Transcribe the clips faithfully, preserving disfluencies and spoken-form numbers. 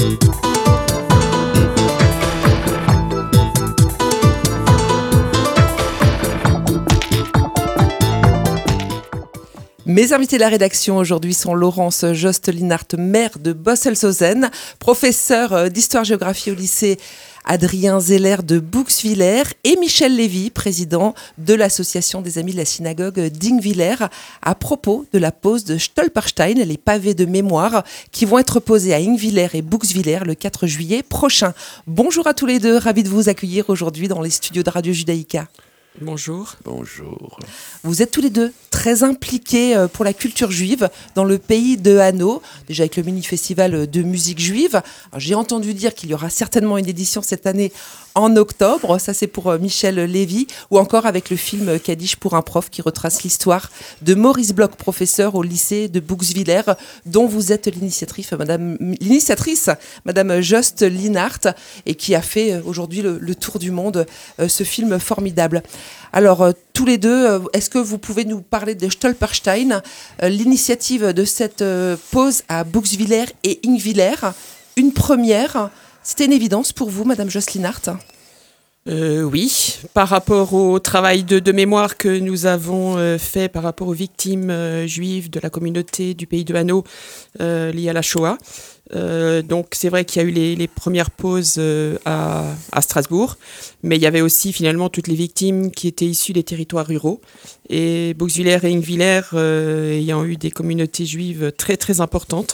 Mes invités de la rédaction aujourd'hui sont Laurence Jost-Linhart, maire de Bosselshausen, professeur d'histoire-géographie au lycée Adrien Zeller de Bouxwiller et Michel Lévy, président de l'association des Amis de la Synagogue d'Ingwiller, à propos de la pose de Stolperstein, les pavés de mémoire qui vont être posés à Ingwiller et Bouxwiller le quatre juillet prochain. Bonjour à tous les deux, ravi de vous accueillir aujourd'hui dans les studios de Radio Judaïka. Bonjour. Bonjour. Vous êtes tous les deux très impliqués pour la culture juive dans le pays de Hanau, déjà avec le mini-festival de musique juive. Alors, j'ai entendu dire qu'il y aura certainement une édition cette année en octobre, ça c'est pour Michel Lévy, ou encore avec le film Kaddish pour un prof qui retrace l'histoire de Maurice Bloch, professeur au lycée de Bouxwiller, dont vous êtes l'initiatrice, madame, l'initiatrice, madame Jost-Linhart, et qui a fait aujourd'hui le, le tour du monde, euh, ce film formidable. Alors, euh, tous les deux, euh, est-ce que vous pouvez nous parler de Stolperstein, euh, l'initiative de cette euh, pose à Bouxwiller et Ingwiller, une première? C'était une évidence pour vous, madame Jost-Linhart ? Euh, oui, par rapport au travail de, de mémoire que nous avons euh, fait par rapport aux victimes euh, juives de la communauté du pays de Hanau euh, liées à la Shoah. Euh, donc c'est vrai qu'il y a eu les, les premières pauses euh, à, à Strasbourg, mais il y avait aussi finalement toutes les victimes qui étaient issues des territoires ruraux. Et Bouxwiller et Ingwiller euh, ayant eu des communautés juives très très importantes,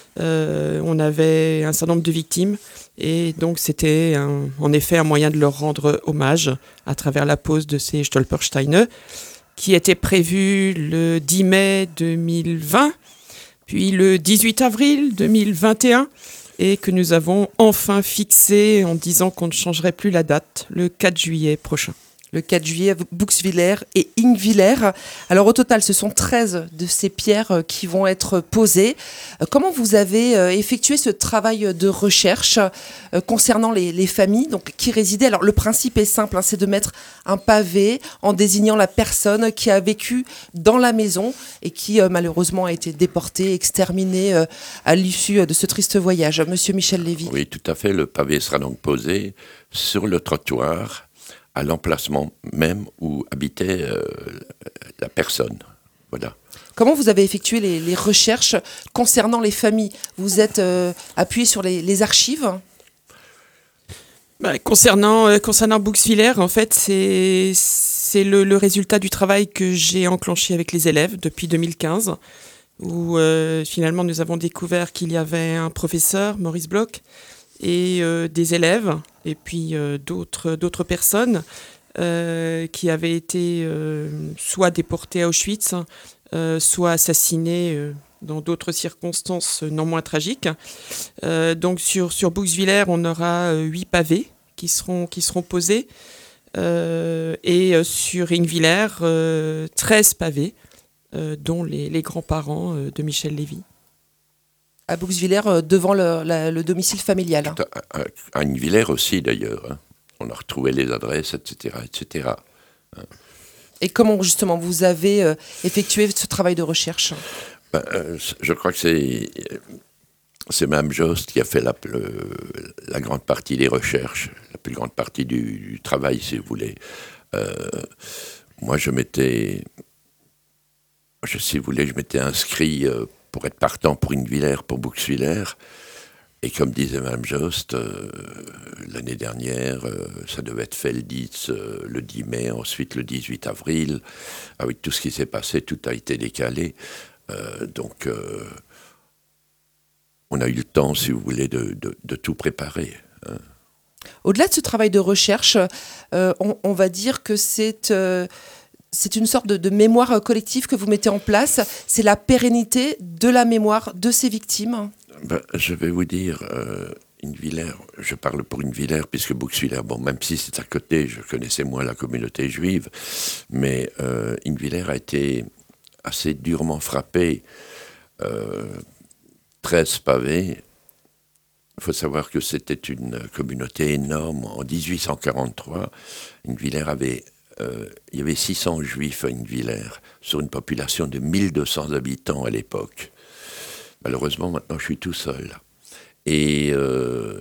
euh, on avait un certain nombre de victimes. Et donc, c'était un, en effet un moyen de leur rendre hommage à travers la pose de ces Stolpersteine, qui était prévue le dix mai deux mille vingt, puis le dix-huit avril deux mille vingt et un, et que nous avons enfin fixé en disant qu'on ne changerait plus la date, le quatre juillet prochain. Le quatre juillet, Bouxwiller et Ingwiller. Alors au total, ce sont treize de ces pierres qui vont être posées. Comment vous avez effectué ce travail de recherche concernant les, les familles donc, qui résidaient? Alors le principe est simple, hein, c'est de mettre un pavé en désignant la personne qui a vécu dans la maison et qui euh, malheureusement a été déportée, exterminée euh, à l'issue de ce triste voyage. Monsieur Michel Lévy. Oui, tout à fait. Le pavé sera donc posé sur le trottoir, à l'emplacement même où habitait euh, la personne. Voilà. Comment vous avez effectué les, les recherches concernant les familles? Vous êtes euh, appuyé sur les, les archives? Bah, concernant, euh, concernant Bouxwiller, en fait, c'est, c'est le, le résultat du travail que j'ai enclenché avec les élèves depuis deux mille quinze, où euh, finalement nous avons découvert qu'il y avait un professeur, Maurice Bloch, et euh, des élèves, et puis euh, d'autres, d'autres personnes euh, qui avaient été euh, soit déportées à Auschwitz, euh, soit assassinées euh, dans d'autres circonstances non moins tragiques. Euh, donc sur, sur Bouxwiller, on aura euh, huit pavés qui seront, qui seront posés, euh, et euh, sur Ingwiller, euh, treize pavés, euh, dont les, les grands-parents euh, de Michel Lévy. À Bouxwiller, euh, devant le, la, le domicile familial. À, à, à Ingwiller aussi, d'ailleurs. Hein. On a retrouvé les adresses, et cetera, et cetera. Hein. Et comment, justement, vous avez euh, effectué ce travail de recherche? ben, euh, Je crois que c'est, c'est Mme Jost qui a fait la, le, la grande partie des recherches, la plus grande partie du, du travail, si vous voulez. Euh, moi, je m'étais... Je, si vous voulez, je m'étais inscrit... Euh, pour être partant pour Ingwiller, pour Bouxwiller. Et comme disait Mme Jost, euh, l'année dernière, euh, ça devait être fait le dix, euh, le dix mai, ensuite le dix-huit avril. Avec tout ce qui s'est passé, tout a été décalé. Euh, donc, euh, on a eu le temps, si vous voulez, de, de, de tout préparer. Hein. Au-delà de ce travail de recherche, euh, on, on va dire que c'est... Euh, C'est une sorte de, de mémoire collective que vous mettez en place. C'est la pérennité de la mémoire de ces victimes. Ben, je vais vous dire, euh, Ingwiller, je parle pour Ingwiller, puisque Bouxwiller, bon, même si c'est à côté, je connaissais moins la communauté juive, mais euh, Ingwiller a été assez durement frappé. Euh, treize pavés. Il faut savoir que c'était une communauté énorme. En dix-huit cent quarante-trois, Ingwiller avait... Euh, il y avait six cents juifs à Ingwiller, sur une population de mille deux cents habitants à l'époque. Malheureusement, maintenant, je suis tout seul. Et euh,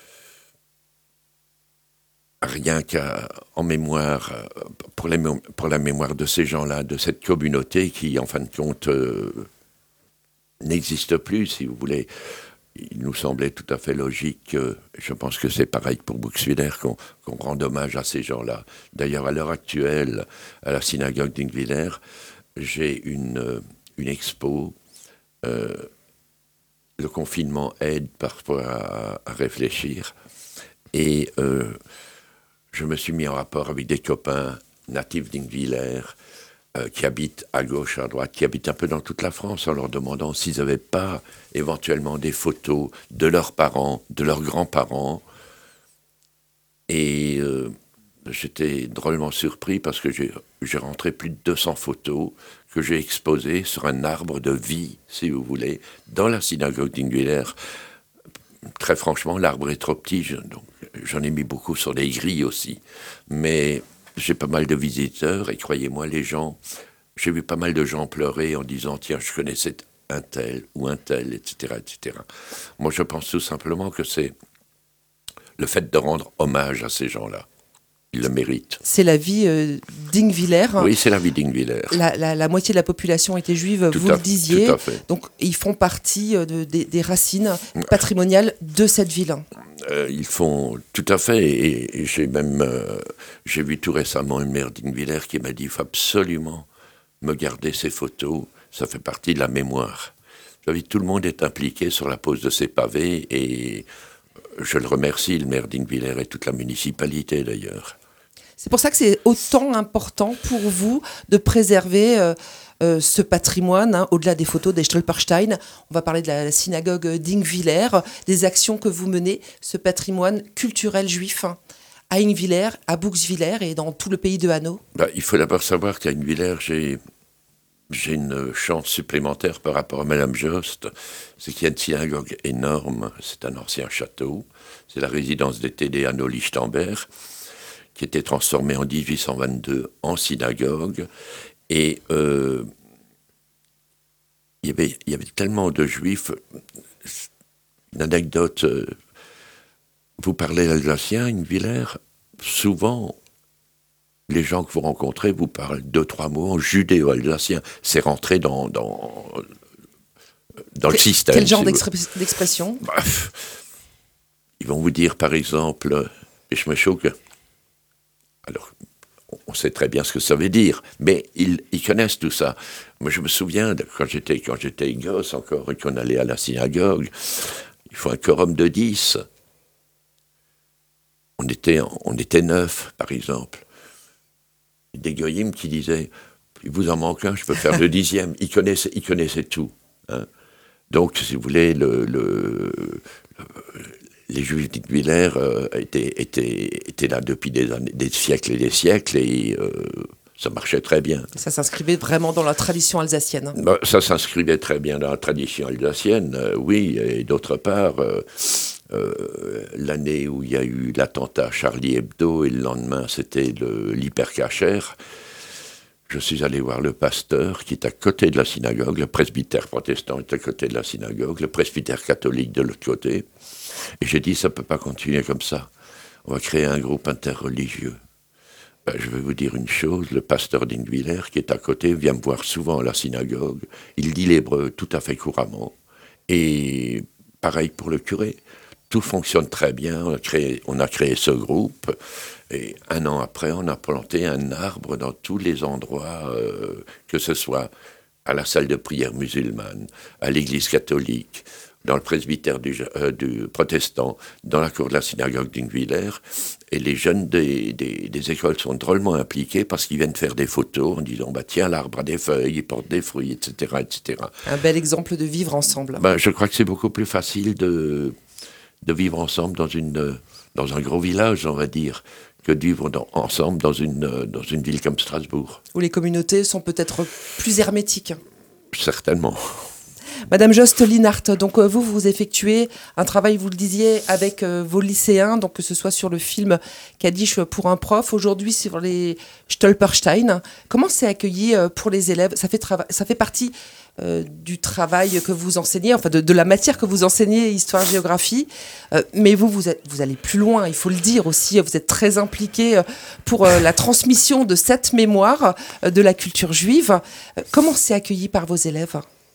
rien qu'en mémoire, pour, les, pour la mémoire de ces gens-là, de cette communauté qui, en fin de compte, euh, n'existe plus, si vous voulez. Il nous semblait tout à fait logique, euh, je pense que c'est pareil pour Bouxwiller, qu'on, qu'on rende hommage à ces gens-là. D'ailleurs, à l'heure actuelle, à la synagogue d'Ingwiller, j'ai une, une expo. Euh, le confinement aide parfois à, à réfléchir. Et euh, je me suis mis en rapport avec des copains natifs d'Ingwiller, Euh, qui habitent à gauche, à droite, qui habitent un peu dans toute la France, en leur demandant s'ils n'avaient pas éventuellement des photos de leurs parents, de leurs grands-parents. Et euh, j'étais drôlement surpris parce que j'ai, j'ai rentré plus de deux cents photos que j'ai exposées sur un arbre de vie, si vous voulez, dans la synagogue d'Ingwiller. Très franchement, l'arbre est trop petit, je, donc j'en ai mis beaucoup sur les grilles aussi. Mais j'ai pas mal de visiteurs et croyez-moi, les gens, j'ai vu pas mal de gens pleurer en disant « Tiens, je connaissais un tel ou un tel, et cetera, et cetera » Moi, je pense tout simplement que c'est le fait de rendre hommage à ces gens-là. Ils le méritent. C'est la vie euh, d'Ingwiller. Oui, c'est la vie d'Ingwiller. La, la, la moitié de la population était juive, tout vous à, le disiez. Tout à fait. Donc, ils font partie de, de, des racines patrimoniales de cette ville. Euh, ils font tout à fait, et, et j'ai même euh, j'ai vu tout récemment une maire d'Ingwiller qui m'a dit il faut absolument me garder ces photos, ça fait partie de la mémoire. Vous savez, tout le monde est impliqué sur la pose de ces pavés et je le remercie, le maire d'Ingwiller et toute la municipalité d'ailleurs. C'est pour ça que c'est autant important pour vous de préserver euh, euh, ce patrimoine, hein, au-delà des photos des Stolperstein. On va parler de la, la synagogue d'Ingwiller, des actions que vous menez, ce patrimoine culturel juif, hein, à Ingwiller, à Bouxwiller et dans tout le pays de Hanau. Bah, il faut d'abord savoir qu'à Ingwiller, j'ai, j'ai une chance supplémentaire par rapport à Madame Jost. C'est qu'il y a une synagogue énorme, c'est un ancien château, c'est la résidence d'été des Hanau-Lichtenberg, qui était transformée en dix-huit cent vingt-deux en synagogue. Et euh, il y avait, il y avait tellement de juifs. Une anecdote, euh, vous parlez alsacien, Ingwiller, souvent, les gens que vous rencontrez vous parlent deux, trois mots en judéo-alsacien. C'est rentré dans, dans, dans le que, système. Quel genre si d'express- vous... d'expression bah, ils vont vous dire, par exemple, « je me choque ». Alors, on sait très bien ce que ça veut dire, mais ils, ils connaissent tout ça. Moi, je me souviens, de, quand, j'étais, quand j'étais gosse encore, et qu'on allait à la synagogue, il faut un quorum de dix. On était, on était neuf, par exemple. Des goyim qui disaient, il vous en manque un, je peux faire le dixième. Ils connaissaient, ils connaissaient tout. Hein. Donc, si vous voulez, le... le, le les Juifs d'Ingwiller euh, étaient, étaient, étaient là depuis des, années, des siècles et des siècles et euh, ça marchait très bien. Ça s'inscrivait vraiment dans la tradition alsacienne. Bah, ça s'inscrivait très bien dans la tradition alsacienne, euh, oui. Et d'autre part, euh, euh, l'année où il y a eu l'attentat Charlie Hebdo et le lendemain c'était le, l'hypercacher, je suis allé voir le pasteur qui est à côté de la synagogue, le presbytère protestant est à côté de la synagogue, le presbytère catholique de l'autre côté. Et j'ai dit, ça ne peut pas continuer comme ça. On va créer un groupe interreligieux. Ben, je vais vous dire une chose, le pasteur d'Ingwiller, qui est à côté, vient me voir souvent à la synagogue. Il dit l'hébreu tout à fait couramment. Et pareil pour le curé. Tout fonctionne très bien. On a créé, on a créé ce groupe. Et un an après, on a planté un arbre dans tous les endroits, euh, que ce soit à la salle de prière musulmane, à l'église catholique, dans le presbytère du, euh, du protestant, dans la cour de la synagogue d'Ingwiller. Et les jeunes des, des, des écoles sont drôlement impliqués parce qu'ils viennent faire des photos en disant bah, « Tiens, l'arbre a des feuilles, il porte des fruits, et cetera et cetera » Un bel exemple de vivre ensemble. Ben, je crois que c'est beaucoup plus facile de, de vivre ensemble dans, une, dans un gros village, on va dire, que de vivre dans, ensemble dans une, dans une ville comme Strasbourg. Où les communautés sont peut-être plus hermétiques. Certainement. Madame Jost Linhart, donc euh, vous, vous effectuez un travail, vous le disiez, avec euh, vos lycéens, donc que ce soit sur le film Kaddish pour un prof, aujourd'hui sur les Stolperstein. Comment c'est accueilli euh, pour les élèves ? Ça fait, trava- ça fait partie euh, du travail que vous enseignez, enfin de, de la matière que vous enseignez, histoire-géographie. Euh, mais vous, vous, êtes, vous allez plus loin, il faut le dire aussi. Vous êtes très impliqué euh, pour euh, la transmission de cette mémoire euh, de la culture juive. Euh, comment c'est accueilli par vos élèves ?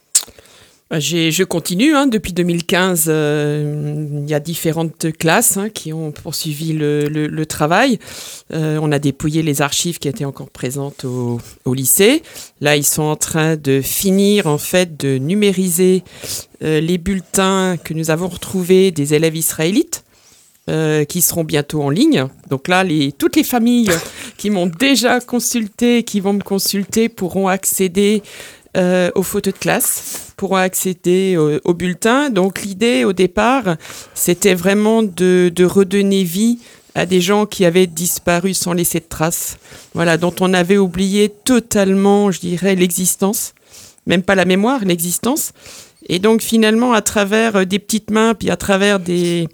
J'ai, je continue, hein, depuis deux mille quinze, euh, il y a différentes classes hein, qui ont poursuivi le, le, le travail. Euh, on a dépouillé les archives qui étaient encore présentes au, au lycée. Là, ils sont en train de finir, en fait, de numériser euh, les bulletins que nous avons retrouvés des élèves israélites. Euh, qui seront bientôt en ligne. Donc là, les, toutes les familles qui m'ont déjà consulté, qui vont me consulter, pourront accéder euh, aux photos de classe, pourront accéder au, au bulletin. Donc l'idée, au départ, c'était vraiment de, de redonner vie à des gens qui avaient disparu sans laisser de traces, voilà, dont on avait oublié totalement, je dirais, l'existence, même pas la mémoire, l'existence. Et donc finalement, à travers des petites mains, puis à travers des...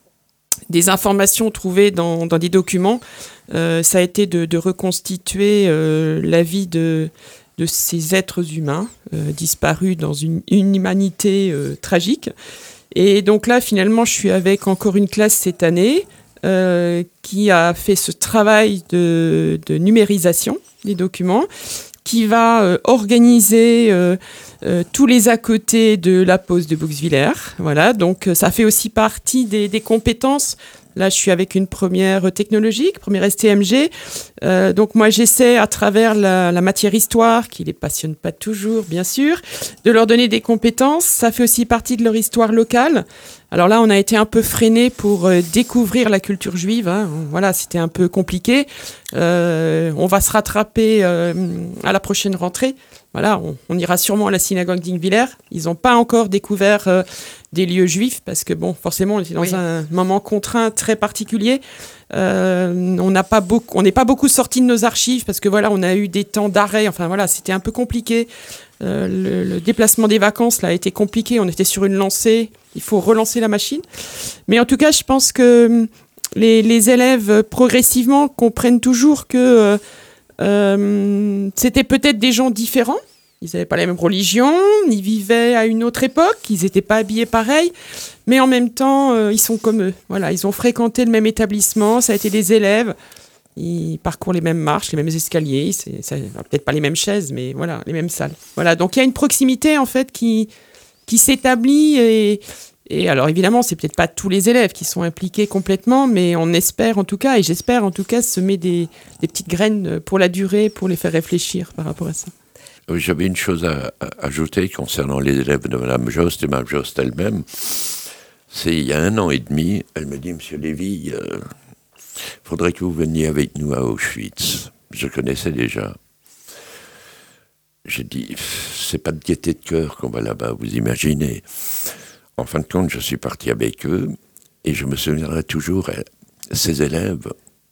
des informations trouvées dans, dans des documents, euh, ça a été de, de reconstituer euh, la vie de, de ces êtres humains euh, disparus dans une, une humanité euh, tragique. Et donc là, finalement, je suis avec encore une classe cette année euh, qui a fait ce travail de, de numérisation des documents, qui va euh, organiser euh, euh, tous les à côté de la pose de Bouxwiller. Voilà, donc euh, ça fait aussi partie des, des compétences. Là, je suis avec une première technologique, première S T M G. Euh, donc moi, j'essaie à travers la, la matière histoire, qui les passionne pas toujours, bien sûr, de leur donner des compétences. Ça fait aussi partie de leur histoire locale. Alors là, on a été un peu freiné pour euh, découvrir la culture juive. Hein. Voilà, c'était un peu compliqué. Euh, on va se rattraper euh, à la prochaine rentrée. Voilà, on, on ira sûrement à la synagogue d'Ingwiller. Ils n'ont pas encore découvert euh, des lieux juifs parce que, bon, forcément, on était dans oui. un moment contraint très particulier. Euh, on n'a pas beaucoup, on n'est pas beaucoup sorti de nos archives parce que, voilà, on a eu des temps d'arrêt. Enfin, voilà, c'était un peu compliqué. Euh, le, le déplacement des vacances là, a été compliqué. On était sur une lancée. Il faut relancer la machine. Mais en tout cas, je pense que les, les élèves, progressivement, comprennent toujours que euh, euh, c'était peut-être des gens différents. Ils n'avaient pas la même religion, ils vivaient à une autre époque, ils n'étaient pas habillés pareil, mais en même temps, euh, ils sont comme eux. Voilà, ils ont fréquenté le même établissement, ça a été des élèves. Ils parcourent les mêmes marches, les mêmes escaliers, c'est, c'est peut-être pas les mêmes chaises, mais voilà, les mêmes salles. Voilà, donc il y a une proximité en fait qui, qui s'établit et, et alors évidemment, c'est peut-être pas tous les élèves qui sont impliqués complètement, mais on espère en tout cas, et j'espère en tout cas, semer des, des petites graines pour la durée, pour les faire réfléchir par rapport à ça. J'avais une chose à, à ajouter concernant les élèves de Mme Jost et Mme Jost elle-même. C'est il y a un an et demi, elle me dit, Monsieur Lévy, il euh, faudrait que vous veniez avec nous à Auschwitz. Je connaissais déjà. J'ai dit, c'est pas de gaieté de cœur qu'on va là-bas, vous imaginez. En fin de compte, je suis parti avec eux et je me souviendrai toujours, ces élèves,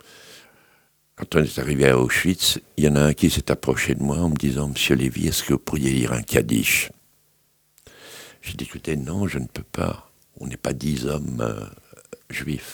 quand on est arrivé à Auschwitz, il y en a un qui s'est approché de moi en me disant « Monsieur Lévy, est-ce que vous pourriez lire un Kaddish ?» J'ai dit « Écoutez, non, je ne peux pas. On n'est pas dix hommes euh, juifs. »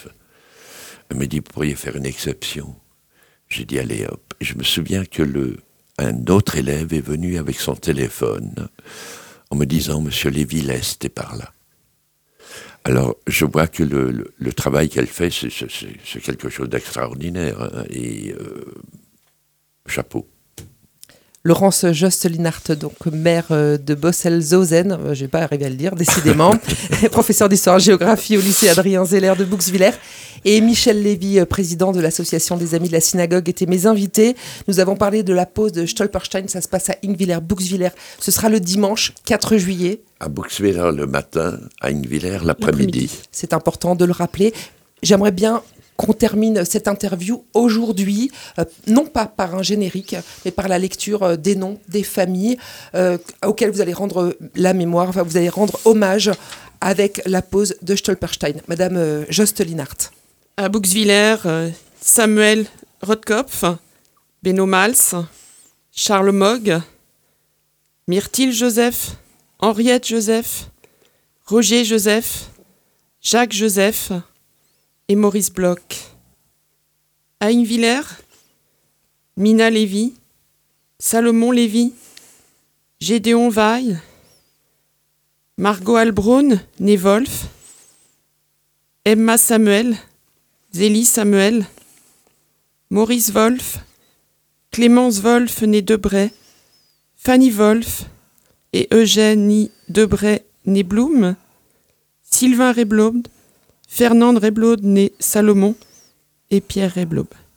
Elle m'a dit « Vous pourriez faire une exception. » J'ai dit « Allez, hop. » Et je me souviens que le, un autre élève est venu avec son téléphone en me disant « Monsieur Lévy, l'Est est par là. » Alors, je vois que le, le, le travail qu'elle fait, c'est, c'est, c'est quelque chose d'extraordinaire. Hein, et euh, chapeau. Laurence Jost Linhart, donc maire de Bossel-Zosen, je ne vais pas arriver à le dire, décidément, professeur d'histoire-géographie au lycée Adrien Zeller de Bouxwiller, et Michel Lévy, président de l'association des Amis de la Synagogue, étaient mes invités. Nous avons parlé de la pose de Stolperstein, ça se passe à Ingwiller, Bouxwiller. Ce sera le dimanche quatre juillet. À Bouxwiller le matin, à Ingwiller l'après-midi. l'après-midi. C'est important de le rappeler. J'aimerais bien qu'on termine cette interview aujourd'hui, euh, non pas par un générique, mais par la lecture euh, des noms des familles euh, auxquelles vous allez rendre la mémoire, enfin vous allez rendre hommage avec la pose de Stolperstein. Madame euh, Jost Linhart. À Bouxwiller, euh, Samuel Rotkopf, Benno Mals, Charles Mogg, Myrtil Joseph, Henriette Joseph, Roger Joseph, Jacques Joseph et Maurice Bloch. À Hinwiller, Mina Lévy, Salomon Lévy, Gédéon Vaille, Margot Albraun, née Wolf, Emma Samuel, Zélie Samuel, Maurice Wolf, Clémence Wolf, née Debray, Fanny Wolf et Eugénie Debray, née Blum, Sylvain Reblaud, Fernande Reblaud, née Salomon et Pierre Reblaud.